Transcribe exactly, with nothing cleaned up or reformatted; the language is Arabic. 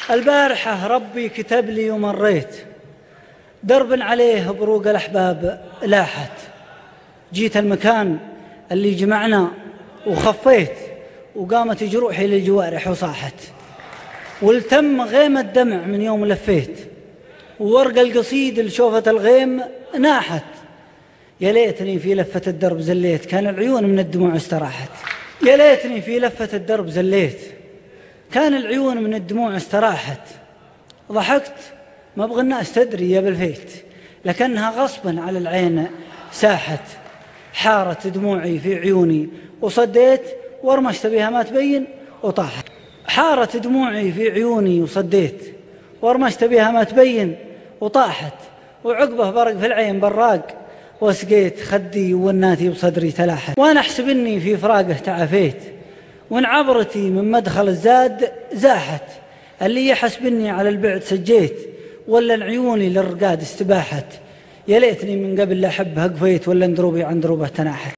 البارحة ربي كتب لي ومريت درب عليه بروق الأحباب لاحت، جيت المكان اللي جمعنا وخفيت وقامت جروحي للجوارح وصاحت، والتم غيم الدمع من يوم لفيت، وورق القصيد لشوفة الغيم ناحت. يا ليتني في لفة الدرب زليت، كان العيون من الدموع استراحت. يا ليتني في لفة الدرب زليت، كان العيون من الدموع استراحت. ضحكت ما ابغى الناس تدري يا بالفيت، لكنها غصبا على العين ساحت. حارت دموعي في عيوني وصديت، ورمشت بها ما تبين وطاحت. حارت دموعي في عيوني وصديت، ورمشت بها ما تبين وطاحت. وعقبه برق في العين براق، وسقيت خدي وناتي بصدري تلاحت. وانا احسب اني في فراقه تعافيت، وان عبرتي من مدخل الزاد زاحت. اللي يحسبني على البعد سجيت، ولا عيوني للرقاد استباحت. يا ليتني من قبل لا احبها قفيت، ولا دروبي عن دروبه تناحت.